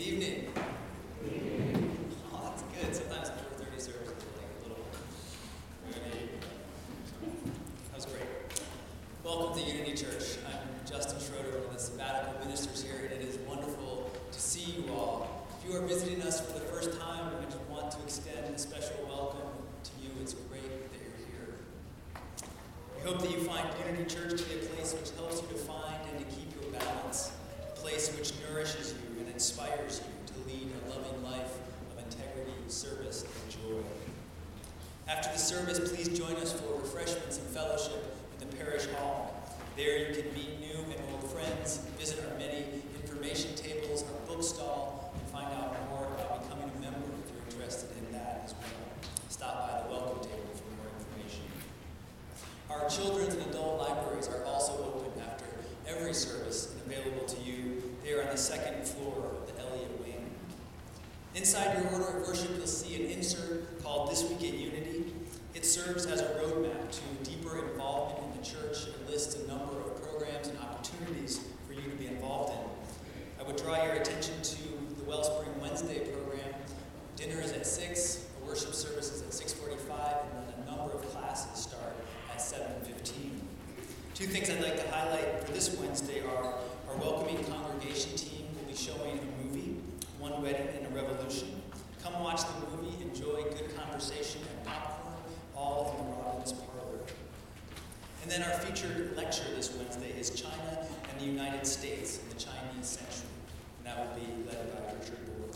evening. Oh, that's good. Sometimes 4:30 service is like a little Unity. That was great. Welcome to Unity Church. I'm Justin Schroeder, one of the sabbatical ministers here, and it is wonderful to see you all. If you are visiting us for the first time, we just want to extend a special welcome to you. It's great that you're here. We hope that you find Unity Church to be a place which helps you to find and to keep your balance, a place which nourishes you and inspires you to lead a loving life of integrity, service, and joy. After the service, please join us for refreshments and fellowship in the parish hall. There you can meet new and old friends, visit our many information tables, our book stall, and find out more about becoming a member if you're interested in that as well. Stop by the welcome table for more information. Our children's and adult libraries are also open after every service and available to you. They are on the second floor of the Elliott Wing. Inside your order of worship, you'll see an insert called This Week at Unity. It serves as a roadmap to deeper involvement in the church and lists a number of programs and opportunities for you to be involved in. I would draw your attention to the Wellspring Wednesday program. Dinner is at 6, a worship service is at 6:45, and then a number of classes start at 7:15. Two things I'd like to highlight for this Wednesday are our welcoming congregation team will be showing a movie, One Wedding and a Revolution. Come watch the movie, enjoy good conversation and popcorn, all in the Robbins Parlor. And then our featured lecture this Wednesday is China and the United States in the Chinese Century, and that will be led by Richard Bohr.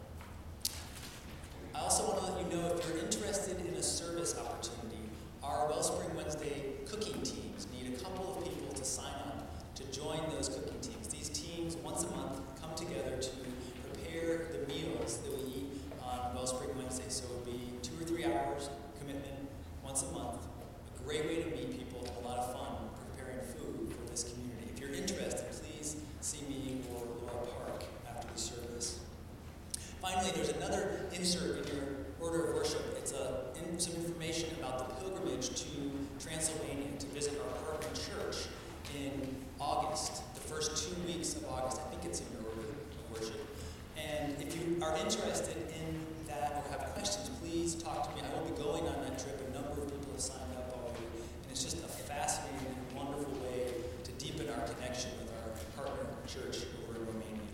I also want to let you know if you're interested in a service opportunity, our Wellspring Wednesday cooking teams need a couple of people to sign up to join those cooking teams. These teams, once a month, come together to prepare the meals that we eat on Wellspring Wednesday. So it'll be 2 or 3 hours commitment once a month. A great way to meet people, a lot of fun preparing food for this community. If you're interested, please see me or Laura Park after the service. Finally, there's another insert in your order of worship. It's some information about the pilgrimage to Transylvania to visit our partner church in August, the first 2 weeks of August. I think it's in your order of worship. And if you are interested in that or have questions, please talk to me. I will be going on that trip. A number of people have signed up already. And it's just a fascinating and wonderful way to deepen our connection with our partner church over in Romania.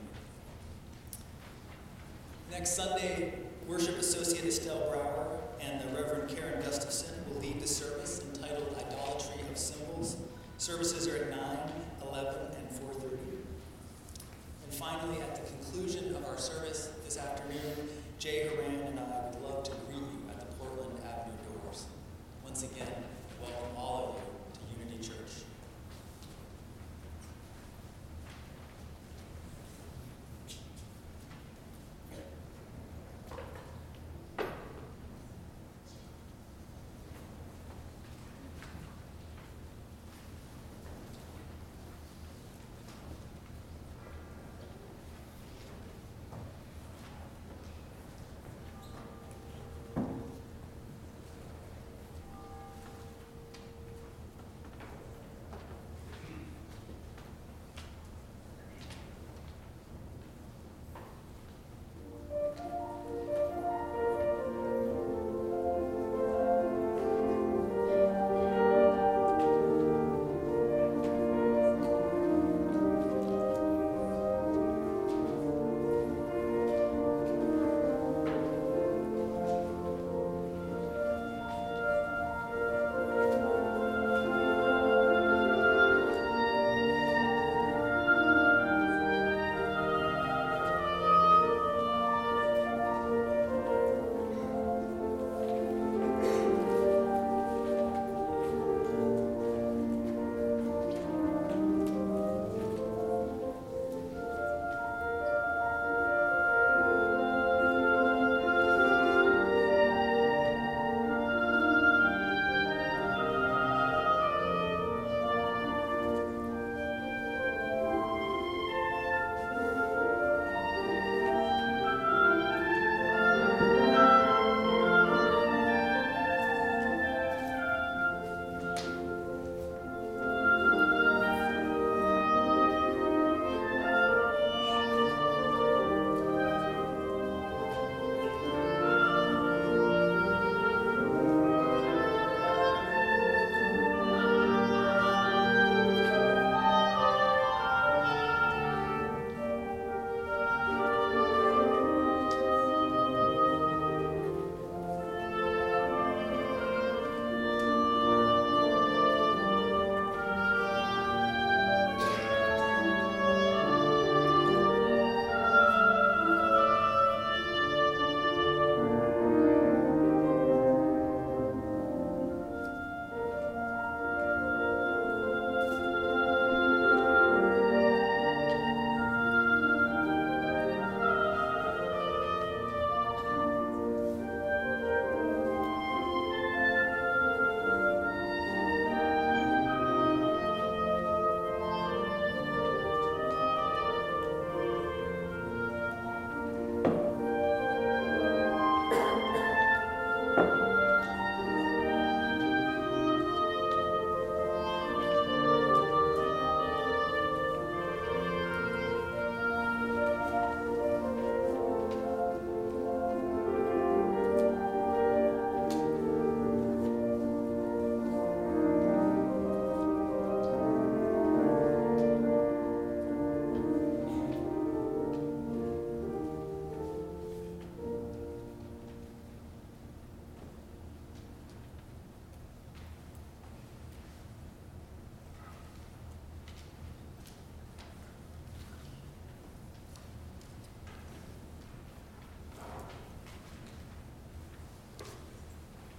Next Sunday, Worship Associate Estelle Brower and the Reverend Karen Gustafson will lead the service entitled Idolatry of Symbols. Services are at 9, 11, and 4:30. And finally, at the conclusion of our service this afternoon, Jay Horan and I would love to greet you at the Portland Avenue doors. Once again, welcome all of you to Unity Church.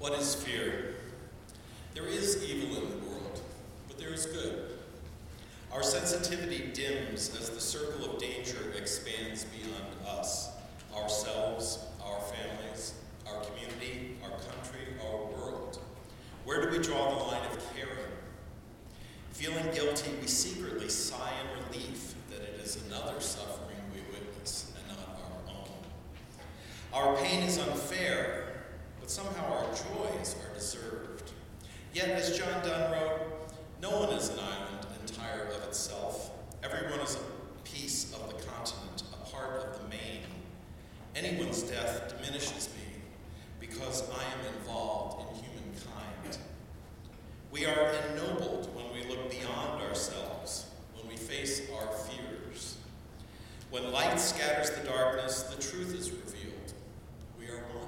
What is fear? There is evil in the world, but there is good. Our sensitivity dims as the circle of danger expands beyond us, ourselves, our families, our community, our country, our world. Where do we draw the line of caring? Feeling guilty, we secretly sigh in relief that it is another suffering we witness and not our own. Our pain is unfair, but somehow our joys are deserved. Yet, as John Donne wrote, no one is an island entire of itself. Everyone is a piece of the continent, a part of the main. Anyone's death diminishes me because I am involved in humankind. We are ennobled when we look beyond ourselves, when we face our fears. When light scatters the darkness, the truth is revealed. We are one.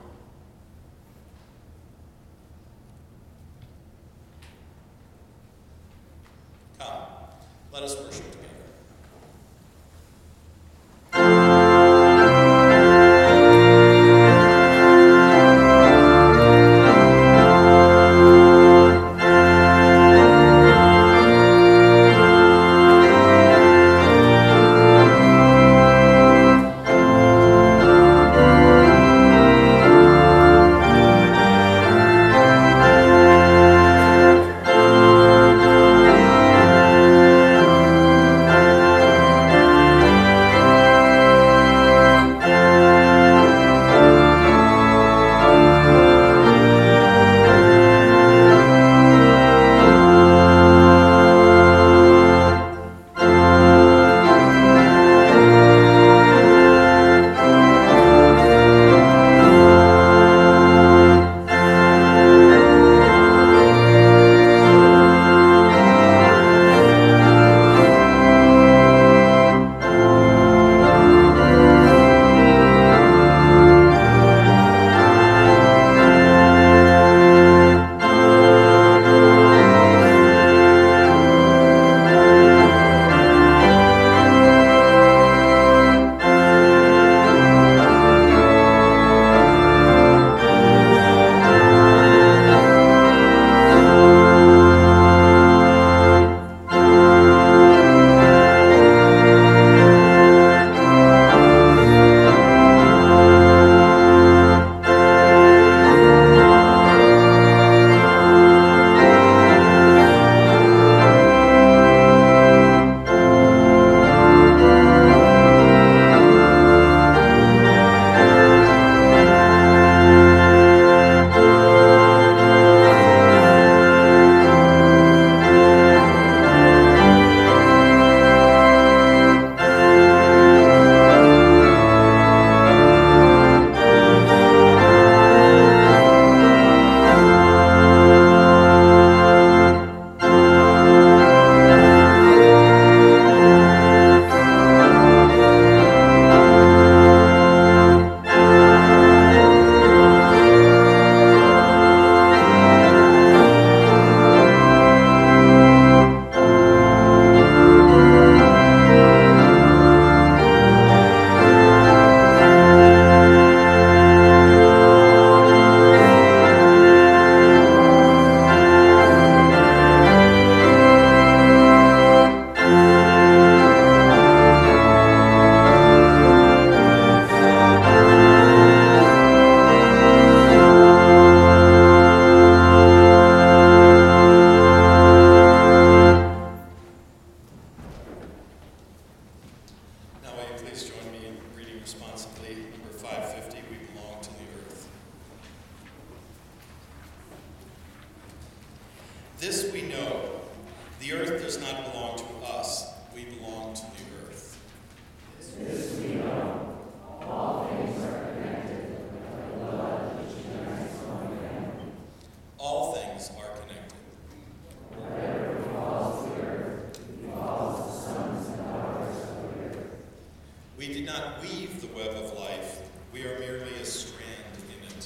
Come, let us worship together. This we know, the earth does not belong to us, we belong to the earth. This we know, all things are connected by the blood which unites one family. All things are connected. Whatever befalls the earth, befalls the sons and daughters of the earth. We did not weave the web of life, we are merely a strand in it.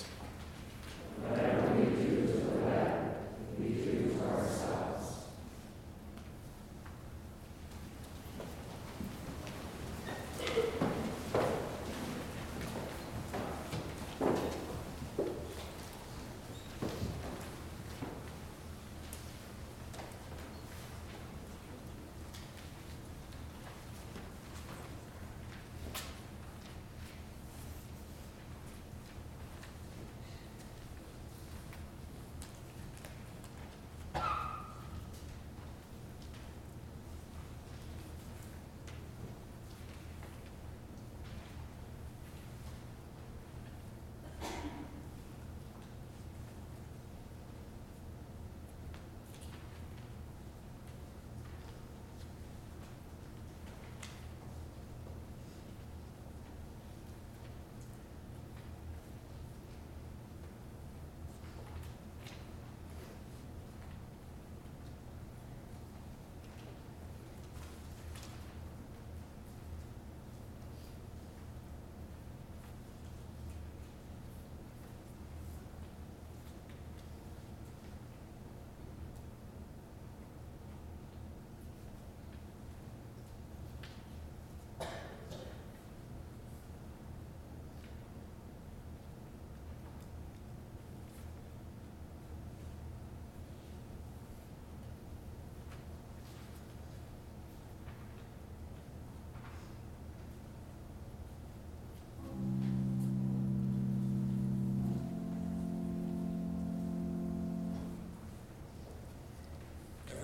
Whatever we do to the web, we do to ourselves.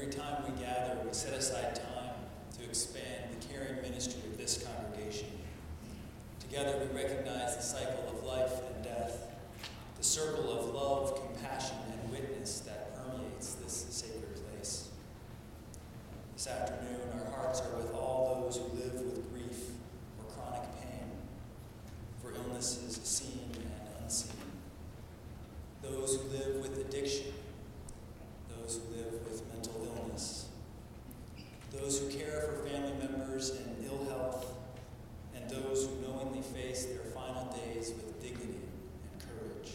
every time we gather, we set aside time to expand the caring ministry of this congregation. Together we recognize the cycle of life and death, the circle of love, compassion, and witness that permeates this sacred place. This afternoon, our hearts are with all those who live with grief or chronic pain, for illnesses seen and unseen, those who live with addiction, those who live with mental illness, those who care for family members in ill health, and those who knowingly face their final days with dignity and courage.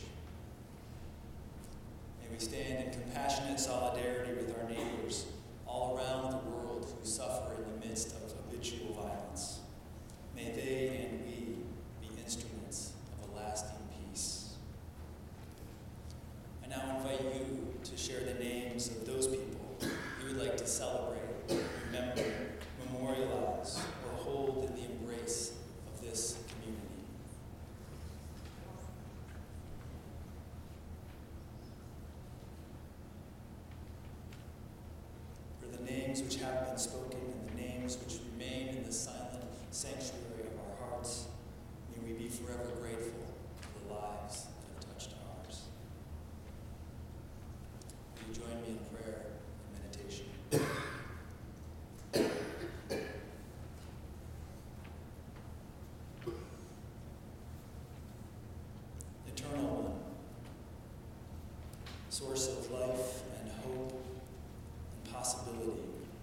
May we stand in compassionate solidarity with our neighbors all around the world who suffer in the midst of habitual violence. May they and we be instruments of a lasting peace. I now invite you to share the names of those people you would like to celebrate, remember, memorialize, or hold in the embrace of this community. For the names which have been spoken and the names which remain in the silent sanctuary of our hearts, may we be forever grateful for the lives that have touched ours. Will you join me in prayer and meditation? Eternal One, source of life and hope and possibility.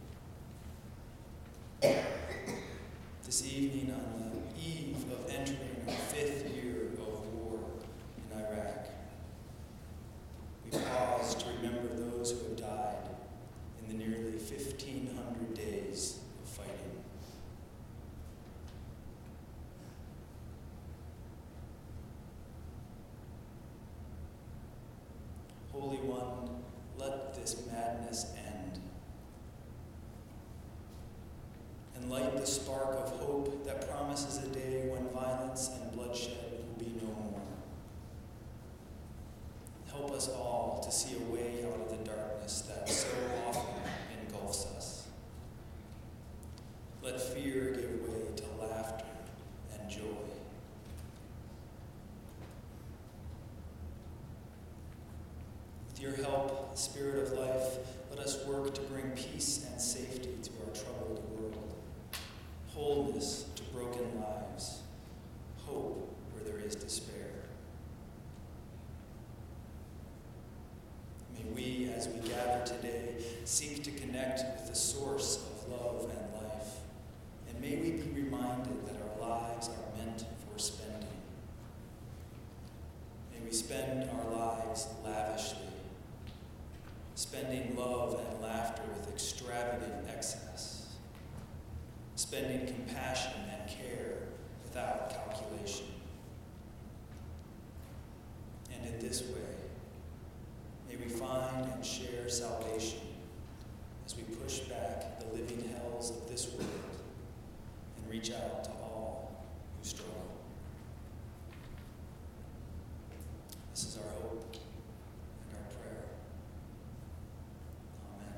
This evening, on the eve of entering our 5th year of war in Iraq, we pause to remember those who have died in the nearly 1,500 days of fighting. Holy One, let this madness end, and light the spark of hope that promises a day when violence and bloodshed will be no more. Help us all to see a way out of the darkness that so often engulfs us. Let fear give way to laughter and joy. With your help, Spirit of life, let us work to bring peace and safety to our troubled world, wholeness to broken lives, hope where there is despair. May we, as we gather today, seek to connect with the source of love and life, and may we be reminded that our lives are meant for spending. May we spend our lives lavishly, spending love and laughter with extravagant excess, spending compassion and care without calculation. And in this way, may we find and share salvation as we push back the living hells of this world and reach out to all who struggle. This is our hope and our prayer. Amen.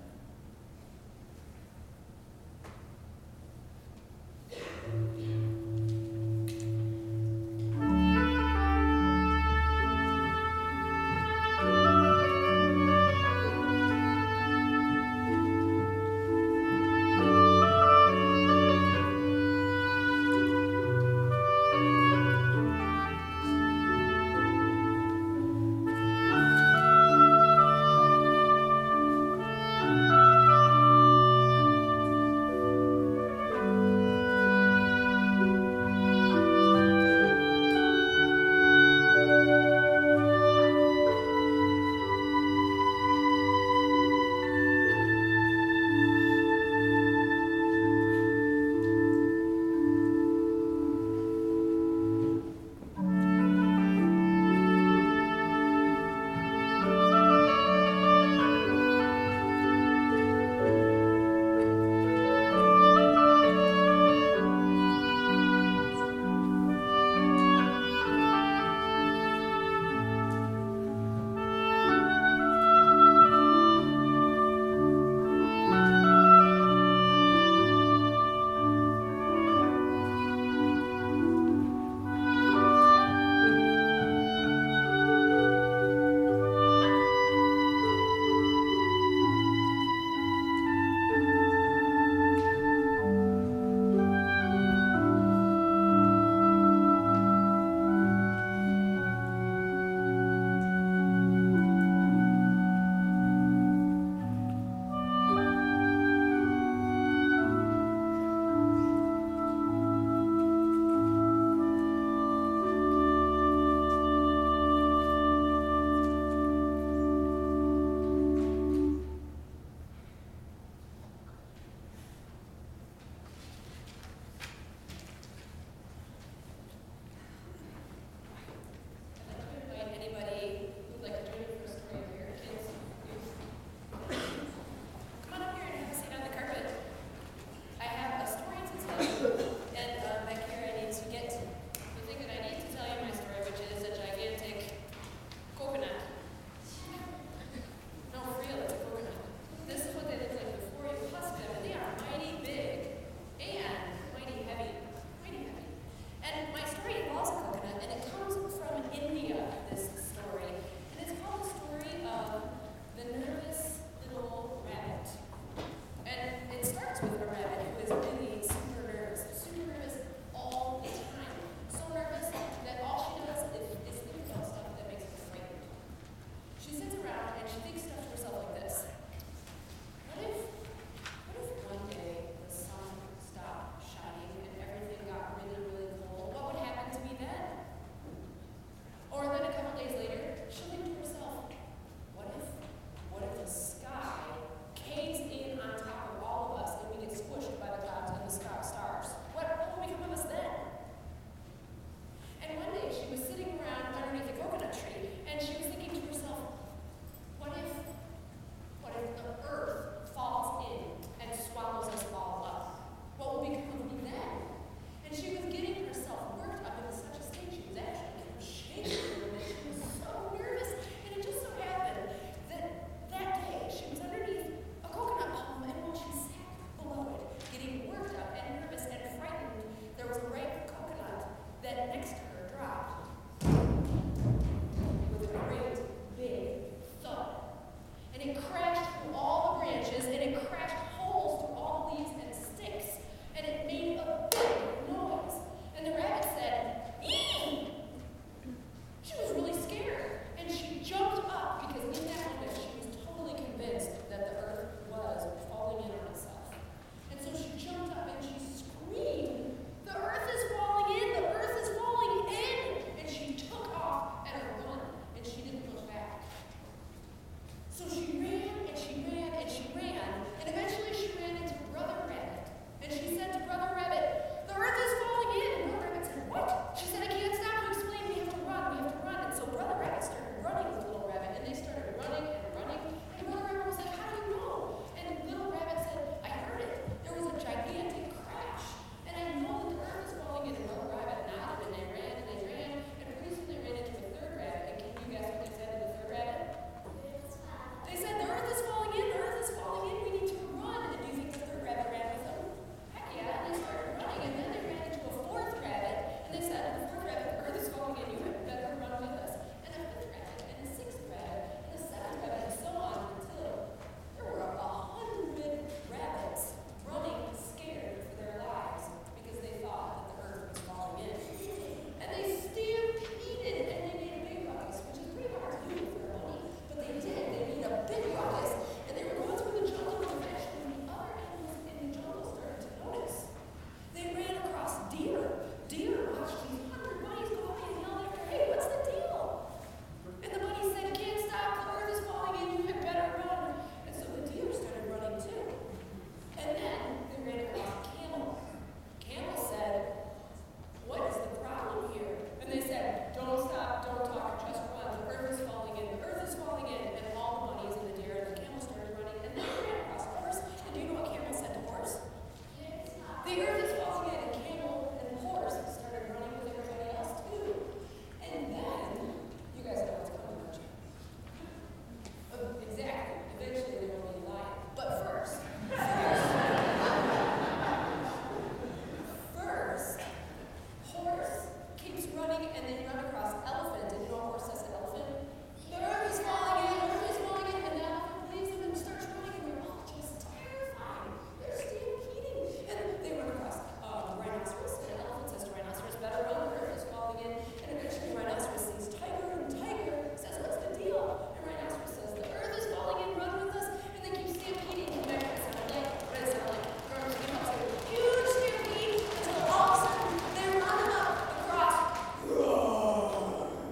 running, and they run across elephant, and you know a horse says to elephant, the earth is falling in, and the elephant leaves them and starts running, and they're all just terrified. They're stampeding. And they run across rhinoceros, and the elephant says to rhinoceros, better run, the earth is falling in. And eventually rhinoceros sees tiger, and tiger says, what's the deal? And rhinoceros says, the earth is falling in, run with us. And they keep stampeding, and that kind of sound like, what does it sound like? It comes to a huge stampede until all of a sudden they run up across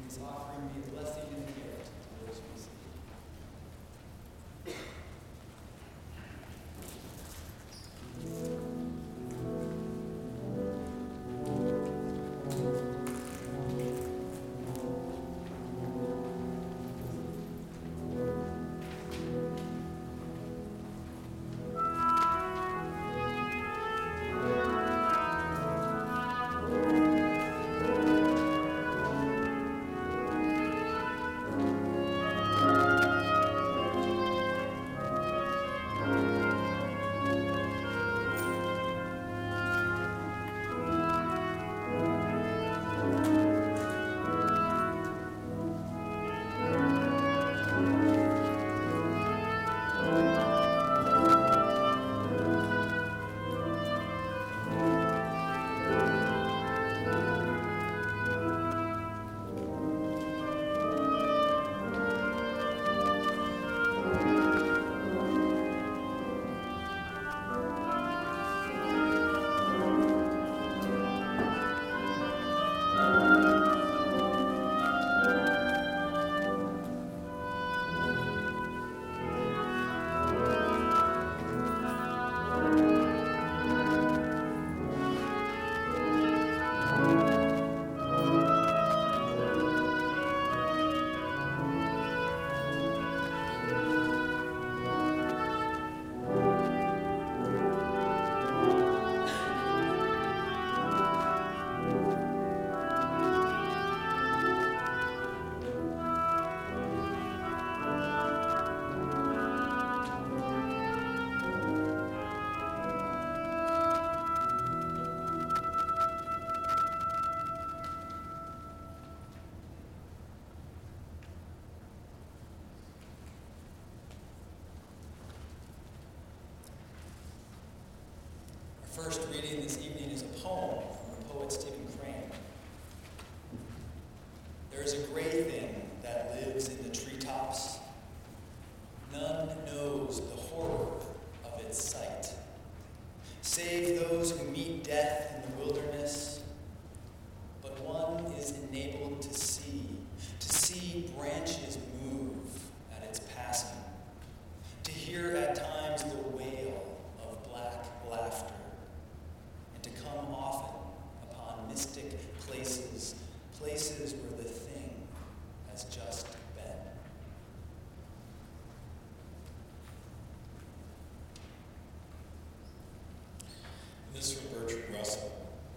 is offering me a blessing and a gift to those who receive. First reading this evening is a poem from the poet Stephen Crane. There is a gray thing that lives in the treetops. None knows the horror of its sight, save those who meet death in the wilderness. But one is enabled to see branches move at its passing, to hear at times the wail of black laughter, and to come often upon mystic places where the thing has just been. This is from Bertrand Russell.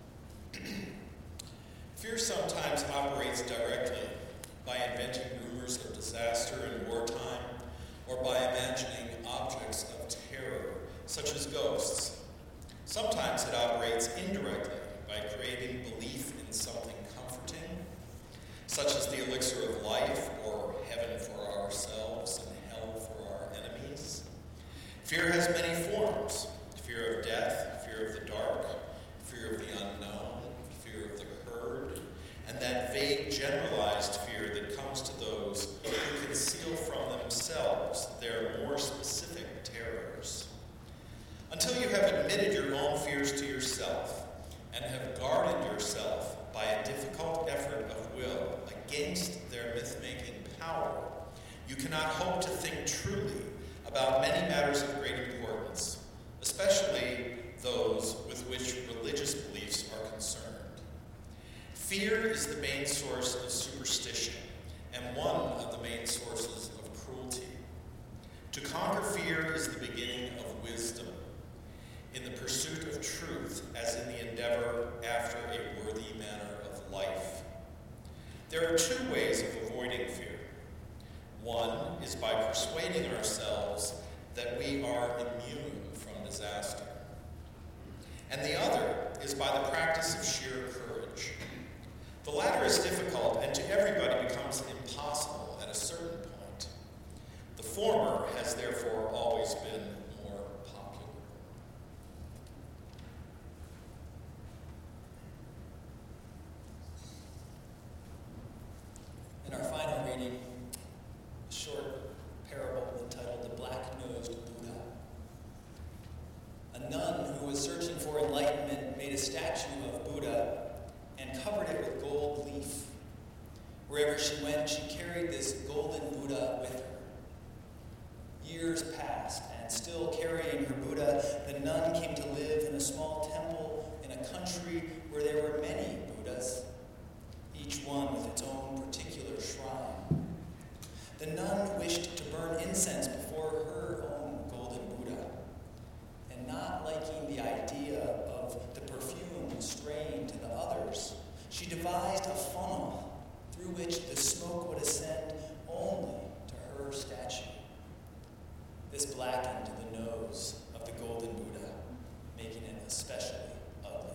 Fear sometimes operates directly by inventing rumors of disaster in wartime or by imagining objects of terror, such as ghosts. Sometimes it operates indirectly by creating belief in something comforting, such as the elixir of life or heaven for ourselves and hell for our enemies. Fear has many forms: fear of death, fear of the dark, fear of the unknown, fear of the herd, and that vague generalized fear that comes to those who conceal from themselves their more specific terrors. Until you have admitted your own fears to yourself and have guarded yourself by a difficult effort of will against their myth-making power, you cannot hope to think truly about many matters of great importance, especially those with which religious beliefs are concerned. Fear is the main source of superstition and one of the main sources of cruelty. To conquer fear is the beginning of wisdom, in the pursuit of truth as in the endeavor after a worthy manner of life. There are two ways of avoiding fear. One is by persuading ourselves that we are immune from disaster. And the other is by the practice of sheer courage. The latter is difficult and to everybody becomes impossible at a certain point. The former has therefore always been more popular. In our final reading, a short parable entitled The Black-Nosed Buddha. A nun who was searching for enlightenment made a statue of Buddha and covered it with gold leaf. Wherever she went, she carried this golden Buddha with her. Years passed, and still carrying her Buddha, the nun came to live in a small temple in a country where there were many Buddhas, each one with its own particular shrine. The nun wished to burn incense before her own golden Buddha, and not liking the idea of the perfume straying to the others, she devised a funnel through which the smoke would ascend only to her statue. This blackened the nose of the golden Buddha, making it especially ugly.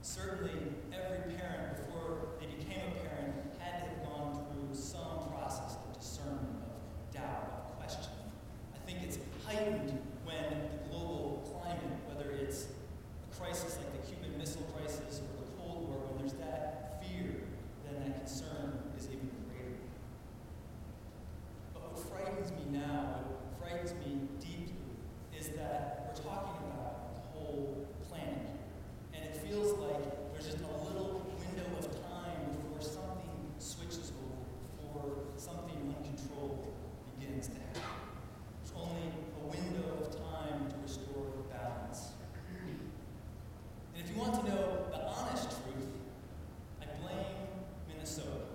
Certainly, every parent, before they became a parent, had to have gone through some process of discernment, of doubt, of question. I think it's heightened when the global climate, whether it's a crisis like the Cuban Missile Crisis or the Cold War, when there's that fear, then that concern is even greater. But what frightens me now, what frightens me deeply, is that we're talking about the whole planet. And it feels like there's just a little window of time before something switches over, before something uncontrollable begins to happen. There's only a window of time to restore balance. And if you want to know the honest truth, I blame Minnesota.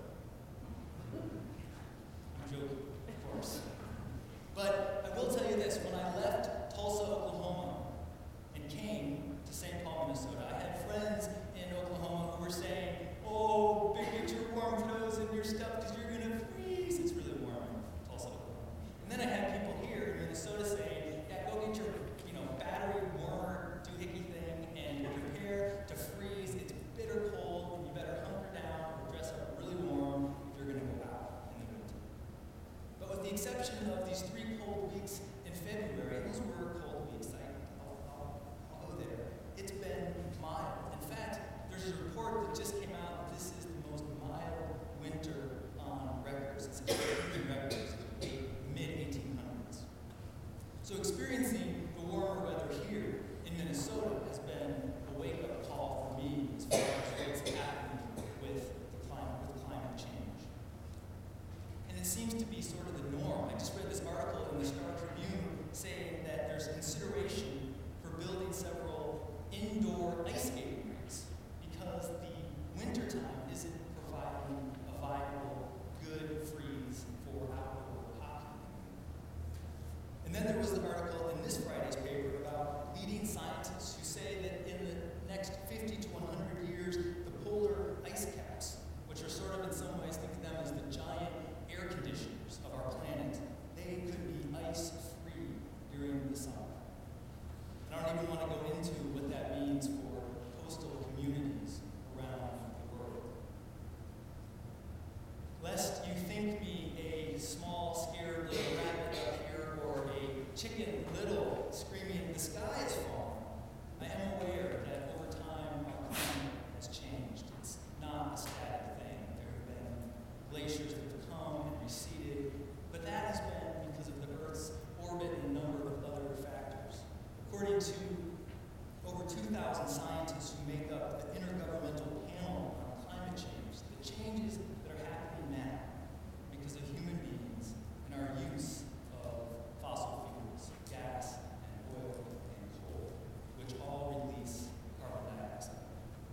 I'm joking, of course. But I will tell you this, when I left Tulsa, Oklahoma, and came to St. Paul, Minnesota, I had friends in Oklahoma who were saying, "Oh, get your warm clothes and your stuff because you're going to freeze." It's really warm in Tulsa, Oklahoma. And then I had people here in Minnesota saying, "Yeah, go get your battery warmer doohickey thing and prepare to freeze. It's bitter cold and you better hunker down or dress up really warm if you're going to go out in the winter." But with the exception of these 3 cold weeks in February, those were cold weeks. I'll go there. It's been mild. In fact, there's a report that just came out that this is the most mild winter on record since human records in the mid-1800s. So experiencing the warmer weather here in Minnesota has been a wake-up call for me as far as what's happening with climate change. And it seems to be sort of the norm. I just read this article in the Star Tribune saying that there's consideration for building several indoor ice skating rinks because the wintertime isn't providing a viable, good freeze for outdoor hockey. And then there was an article in this Friday's paper about leading scientists who say that in the next 50 to 100 years, the polar ice caps, which are sort of in some ways, think of them as the giant air conditioners of our planet, they could be ice-free during the summer. And I don't even want to go into what that means for coastal communities around the world. Lest you think me a small, scared little rabbit up here or a chicken little screaming, "The sky is falling," I am aware that over time our climate has changed. It's not a static thing. There have been glaciers that have come and receded, but that has been because of the Earth's orbit and a number of other factors. According to over 2,000 scientists who make up the Intergovernmental Panel on Climate Change, the changes that are happening now because of human beings and our use of fossil fuels, gas and oil and coal, which all release carbon dioxide.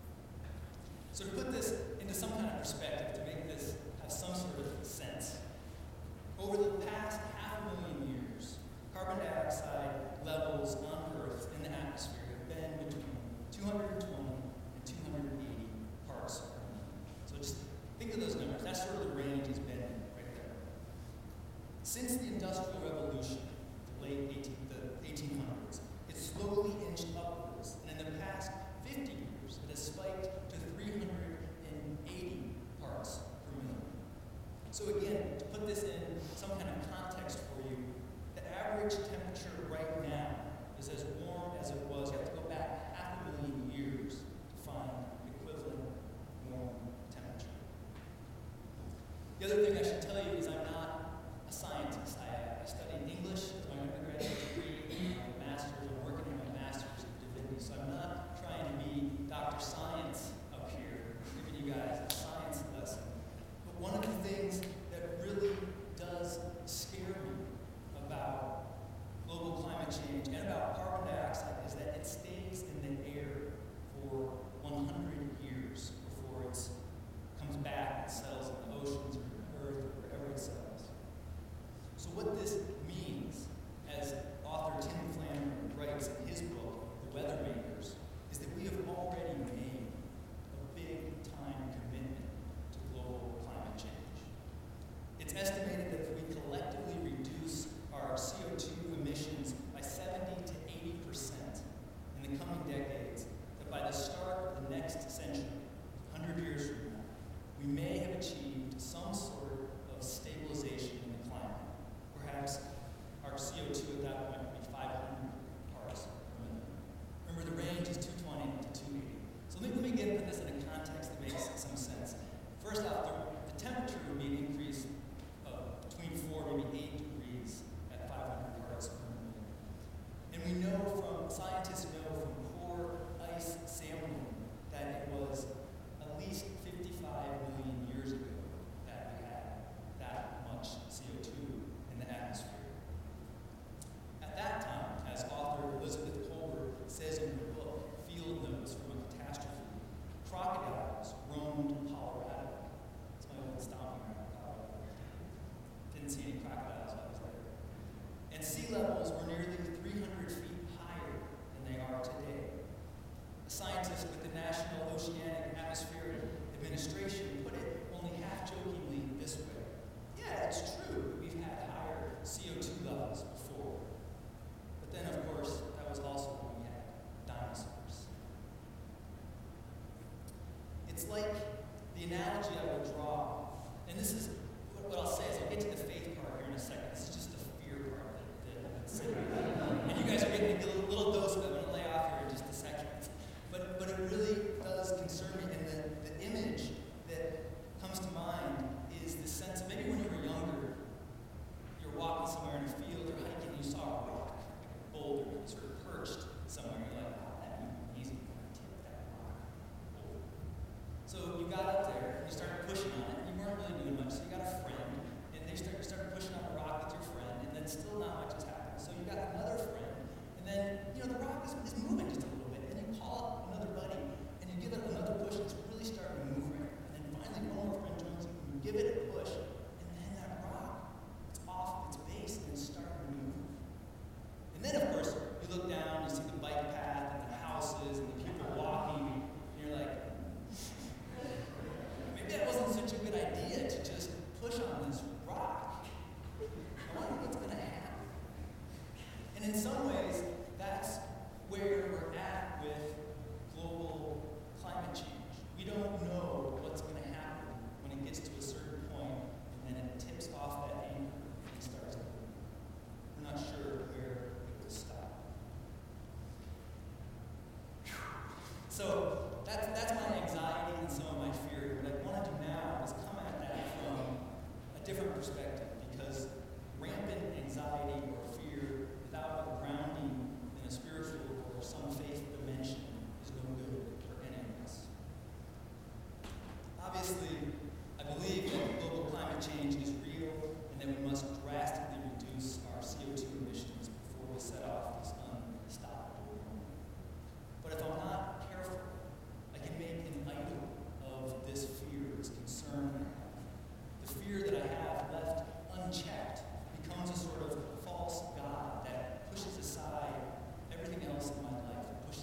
So to put this into some kind of perspective, to make this have some sort of sense, over the past 500,000 years, carbon dioxide levels on Earth in the atmosphere have been between 220 and 280 parts per million. So just think of those numbers. That's sort of the range it's been in right there. Since the Industrial Revolution, the late 1800s, it slowly inched upwards, and in the past 50 years, it has spiked to 380 parts per million. So again, to put this in some kind of context for you, the average temperature right now is as warm as it was. You have to go back 500,000 years to find equivalent warm temperature. The other thing I should tell you is I'm not a scientist. I studied English as my undergraduate degree, my master's. I'm working on my master's in divinity, so I'm not trying to be Dr. Science up here, giving you guys a science lesson. But one of the things that really does scare me about global climate change and about carbon dioxide is that it stays in the air for 100 years before it comes back and settles in the oceans or the earth or wherever it's It's like the analogy I would draw, and this is what I'll say is I'll get to the faith part here in a second. This is just the fear part that I've been sitting with. And you guys are getting a little dose of it. I'm going to lay off here in just a second. But it really does concern me, and the image that comes to mind is the sense of maybe when you were younger, you're walking somewhere in a field or hiking, and you saw a rock, like a boulder, sort of perched somewhere, and you're like, wow, that'd be amazing if I tipped that rock over. So you got up there, and you started pushing on it, and you weren't really doing much, so you got a friend, and you started pushing on the rock with your friend, and then still not much has happened. So you got another friend, and then, the rock is moving just a little bit, and you call up another buddy, and you give it another push, and it's really starting to move right. And then finally one more friend joins you, and you give it a push, and then that rock, it's off its base, and it's starting to move. And then, of course, you look down, you see the bike path, and the houses, and the people walking, and you're like, maybe that wasn't such a good idea to just push on this rock. I wonder what's going to happen. And in some ways, that's where we're at with global climate change. We don't know what's going to happen when it gets to a certain point, and then it tips off that anchor and starts to move. We're not sure where it will stop. So that's my anxiety and some of my fear. What I want to do now is come at that from a different perspective, because rampant anxiety or fear without a grounding in a spiritual or some faith dimension is no good for any of us. Obviously, I believe that global climate change is real and that we must drastically reduce our CO2 emissions before we set off this unstoppable moment. But if I'm not careful, I can make an idol of this fear, this concern I have. The fear that I have left unchecked becomes a sort of false God that pushes aside everything else in my life,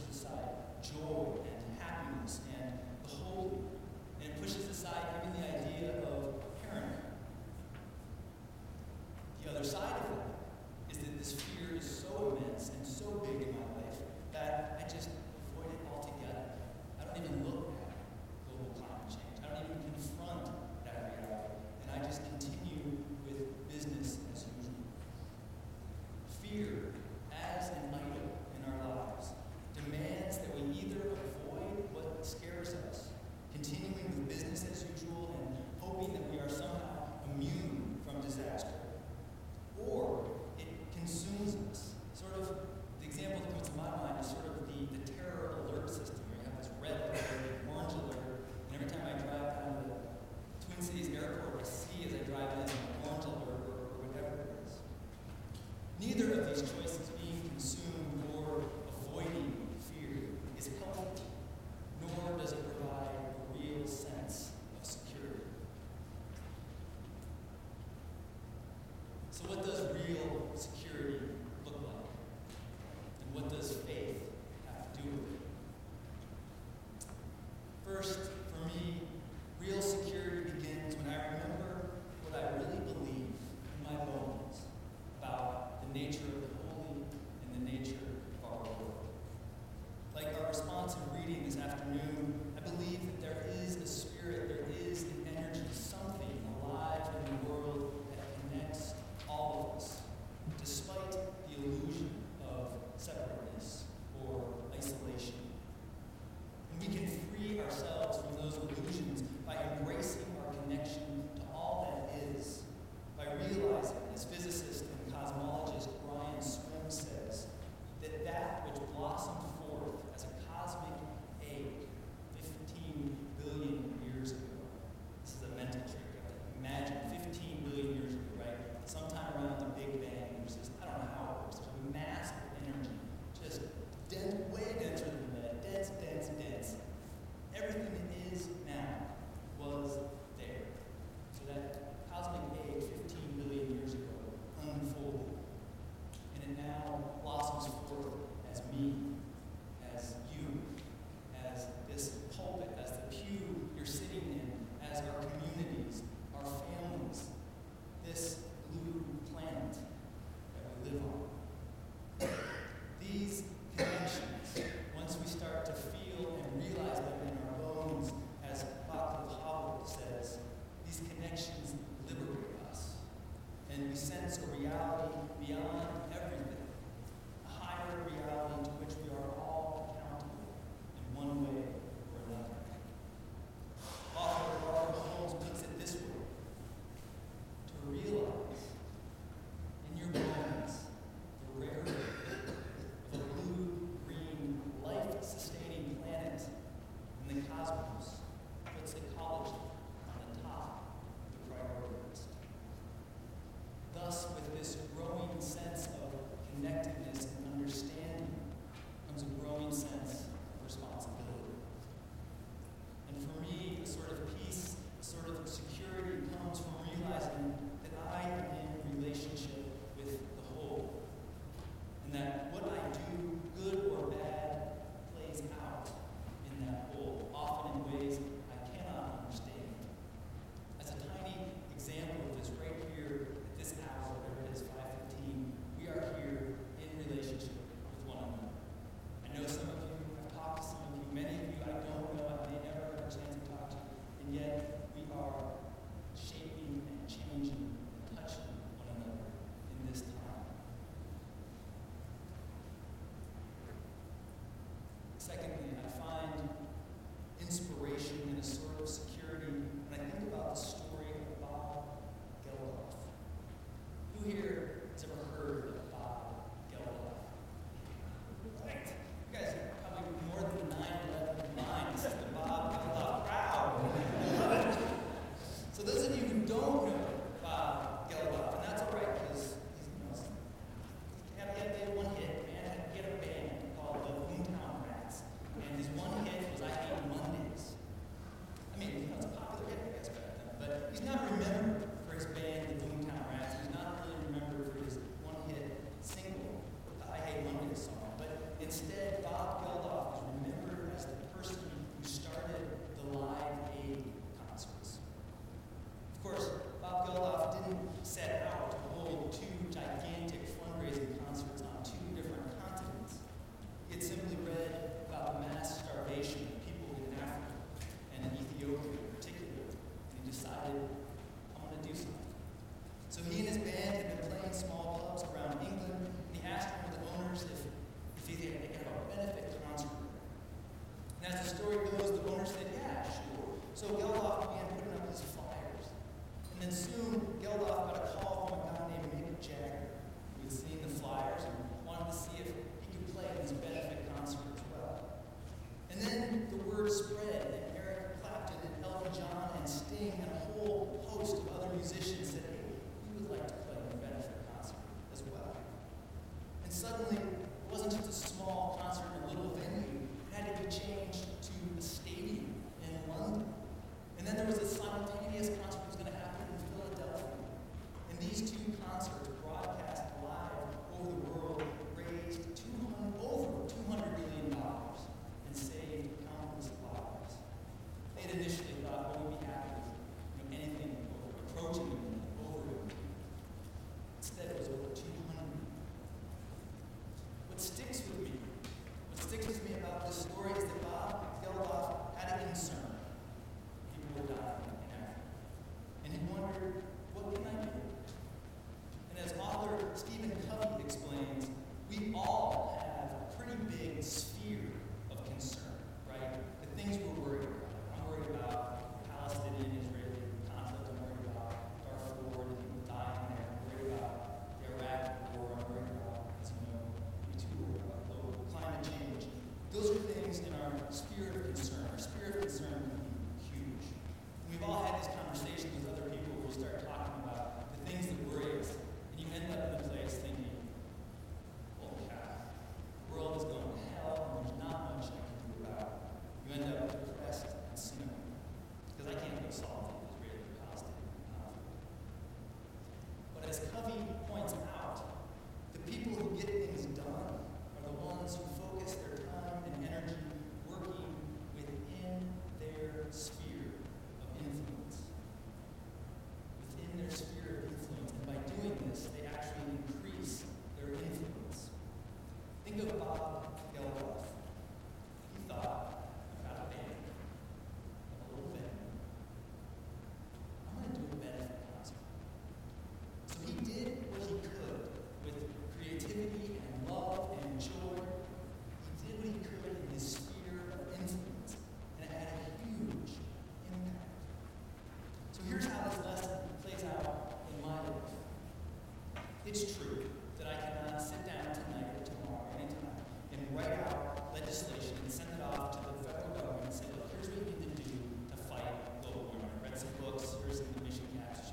did initially thought, well, we'd be happy with anything approaching a million, over a million. Instead, it was over 200. What sticks with me about this story is that Bob Geldof had a concern. People were dying in Africa. And he wondered, what can I do? And as author Stephen Covey explains, we all have a pretty big sphere of concern, right? The things we're worried about. I'm worried about Palestinian-Israeli conflict. I'm worried about Darfur and people dying there. I'm worried about the Iraq war. I'm worried about, as you know, we too worry about global climate change. Those are things in our sphere of concern. Our sphere of concern can be huge. And we've all had these conversations with other people where you start talking about the things that worry us, and you end up in a place thinking, holy cow, the world is going to hell, and there's not much I can do about it. You end up depressed and cynical, because I can't go solve the Israeli-Palestinian conflict. But as Covey points out, the people who get things done are the ones who focus their time and energy working within their sphere of influence. Within their sphere of influence. And by doing this, they actually increase their influence. Think of Bob Geldof. He thought, I've got a band, a little band. I'm going to do a benefit concert. So he did what he could with creativity and love and joy. He did what he could in his sphere of influence, and it had a huge impact. So here's how this lesson plays out in my life. It's true that I cannot sit down tonight or tomorrow or anytime and write out legislation and send it off to the federal government and say, look, here's what you need to do to fight global warming. I read some books, here's some emission caps.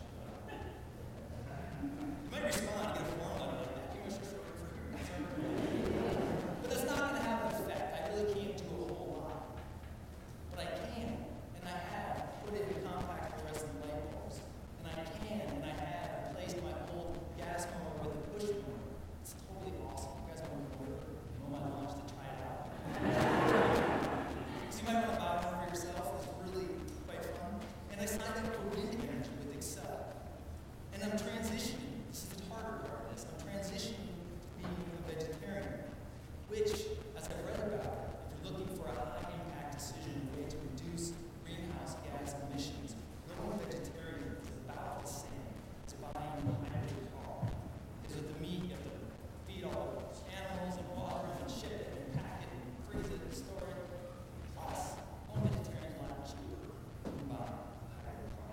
You might respond, get a form letter like that. You must refer for but that's not going to have an effect. I really can't do a whole lot. But I can, and I have put in compact fluorescent light bulbs. And I can, and I have replaced my old gas mower with a push mower. It's totally awesome. You guys want to order my lunch to try it out? So you might want to buy one for yourself. It's really quite fun. And I signed up for wind energy with Excel. And I'm transitioning. This is the harder part of this. I'm transitioning to being a vegetarian, which, as I've read about, if you're looking for a high-impact decision, a way to reduce greenhouse gas emissions, going vegetarian is about the same as buying a hybrid car. Because with the meat, you have to feed all the animals and water them and ship it and pack it and freeze it and store it. Plus, going vegetarian is a lot cheaper than buying a hybrid car.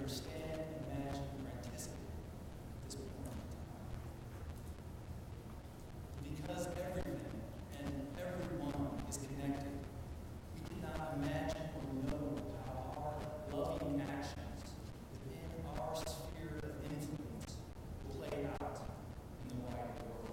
understand, imagine, or anticipate at this point in time. Because everything and everyone is connected, we cannot imagine or know how our loving actions within our sphere of influence will play out in the wider world.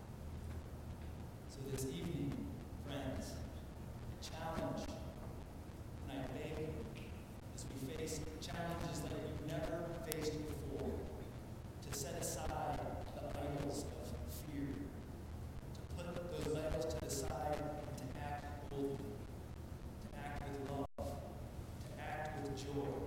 So this evening, friends, I challenge and I beg you, as we face challenges that you've never faced before, to set aside the idols of fear, to put those idols to the side and to act boldly, to act with love, to act with joy,